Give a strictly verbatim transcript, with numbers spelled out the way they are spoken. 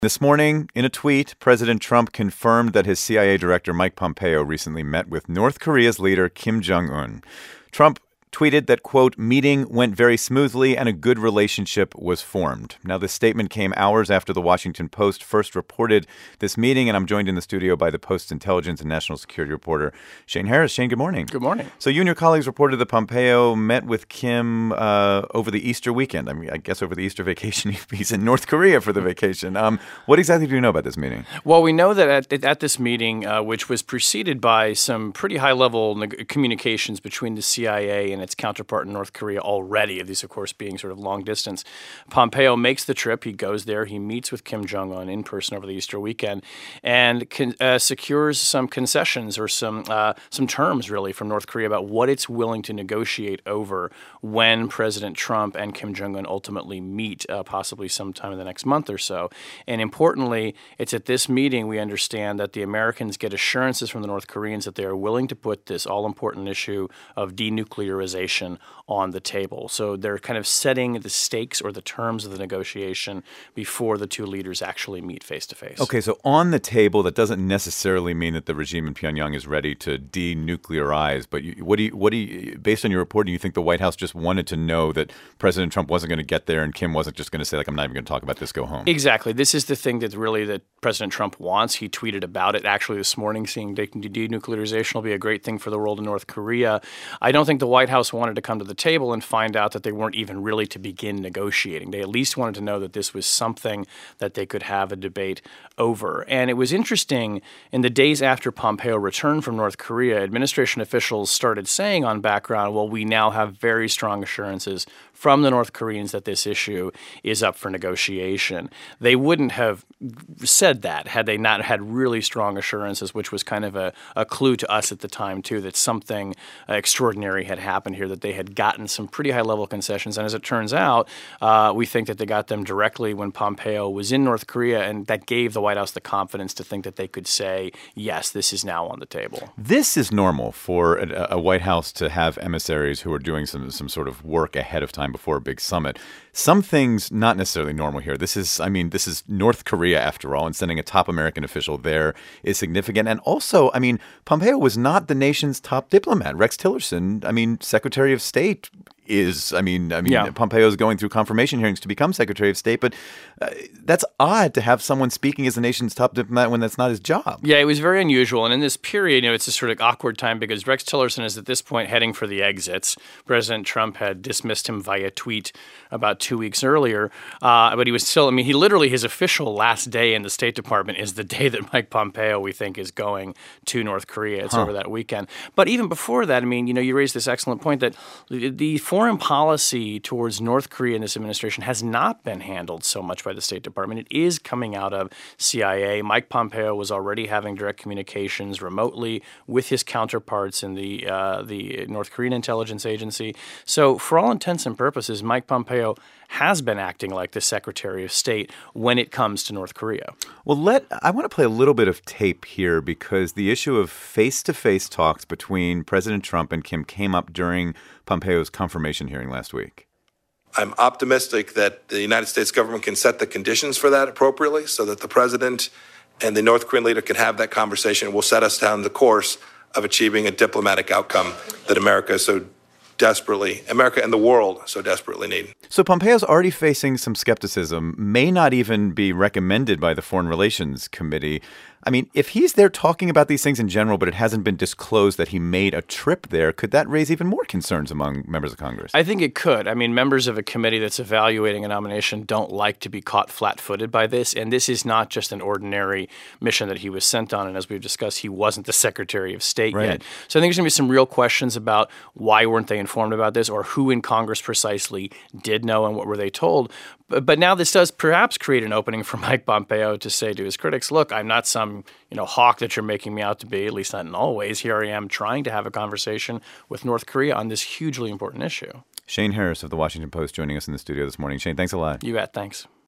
This morning, in a tweet, President Trump confirmed that his C I A director, Mike Pompeo, recently met with North Korea's leader, Kim Jong-un. Trump tweeted that, quote, meeting went very smoothly and a good relationship was formed. Now, this statement came hours after the Washington Post first reported this meeting, and I'm joined in the studio by the Post's intelligence and national security reporter, Shane Harris. Shane, good morning. Good morning. So you and your colleagues reported that Pompeo met with Kim uh, over the Easter weekend. I mean, I guess over the Easter vacation. He's in North Korea for the vacation. Um, what exactly do you know about this meeting? Well, we know that at, at this meeting, uh, which was preceded by some pretty high-level neg- communications between the C I A and its counterpart in North Korea already, these, of course, being sort of long distance. Pompeo makes the trip. He goes there. He meets with Kim Jong-un in person over the Easter weekend and con- uh, secures some concessions or some uh, some terms, really, from North Korea about what it's willing to negotiate over when President Trump and Kim Jong-un ultimately meet, uh, possibly sometime in the next month or so. And importantly, it's at this meeting we understand that the Americans get assurances from the North Koreans that they are willing to put this all-important issue of denuclearization on the table. So they're kind of setting the stakes or the terms of the negotiation before the two leaders actually meet face to face. Okay, so on the table, that doesn't necessarily mean that the regime in Pyongyang is ready to denuclearize. But you, what do you, what do you, based on your reporting, you think the White House just wanted to know that President Trump wasn't going to get there and Kim wasn't just going to say, like, I'm not even going to talk about this, go home? Exactly. This is the thing that really that President Trump wants. He tweeted about it actually this morning, saying denuclearization will be a great thing for the world in North Korea. I don't think the White House wanted to come to the table and find out that they weren't even really to begin negotiating. They at least wanted to know that this was something that they could have a debate over. And it was interesting, in the days after Pompeo returned from North Korea, administration officials started saying on background, well, we now have very strong assurances from the North Koreans that this issue is up for negotiation. They wouldn't have said that had they not had really strong assurances, which was kind of a, a clue to us at the time, too, that something uh, extraordinary had happened here, that they had gotten some pretty high-level concessions. And as it turns out, uh, we think that they got them directly when Pompeo was in North Korea, and that gave the White House the confidence to think that they could say, yes, this is now on the table. This is normal for a, a White House to have emissaries who are doing some, some sort of work ahead of time before a big summit. Some things not necessarily normal here. This is, I mean, this is North Korea after all, and sending a top American official there is significant. And also, I mean, Pompeo was not the nation's top diplomat. Rex Tillerson, I mean, Secretary of State is, I mean, I mean, yeah. Pompeo is going through confirmation hearings to become Secretary of State, but uh, that's odd to have someone speaking as the nation's top diplomat when that's not his job. Yeah, it was very unusual. And in this period, you know, it's a sort of awkward time because Rex Tillerson is at this point heading for the exits. President Trump had dismissed him via tweet about two weeks earlier, uh, but he was still, I mean, he literally, his official last day in the State Department is the day that Mike Pompeo, we think, is going to North Korea. It's huh. over that weekend. But even before that, I mean, you know, you raised this excellent point that the foreign policy towards North Korea in this administration has not been handled so much by the State Department. It is coming out of C I A. Mike Pompeo was already having direct communications remotely with his counterparts in the uh, the North Korean intelligence agency. So for all intents and purposes, Mike Pompeo has been acting like the Secretary of State when it comes to North Korea. Well, let I want to play a little bit of tape here because the issue of face-to-face talks between President Trump and Kim came up during Pompeo's confirmation hearing last week. I'm optimistic that the United States government can set the conditions for that appropriately so that the president and the North Korean leader can have that conversation and will set us down the course of achieving a diplomatic outcome that America so desperately, America and the world so desperately need. So Pompeo's already facing some skepticism, may not even be recommended by the Foreign Relations Committee. I mean, if he's there talking about these things in general, but it hasn't been disclosed that he made a trip there, could that raise even more concerns among members of Congress? I think it could. I mean, members of a committee that's evaluating a nomination don't like to be caught flat-footed by this, and this is not just an ordinary mission that he was sent on, and as we've discussed, he wasn't the Secretary of State right. yet. So I think there's going to be some real questions about why weren't they informed about this, or who in Congress precisely did know and what were they told. But, but now this does perhaps create an opening for Mike Pompeo to say to his critics, look, I'm not some you know, hawk that you're making me out to be, at least not in all ways. Here I am trying to have a conversation with North Korea on this hugely important issue. Shane Harris of The Washington Post joining us in the studio this morning. Shane, thanks a lot. You bet. Thanks.